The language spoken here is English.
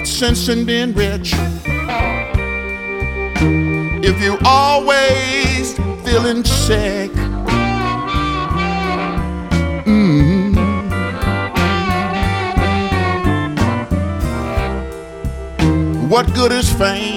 What sense in being rich if you always feeling sick? What good is fame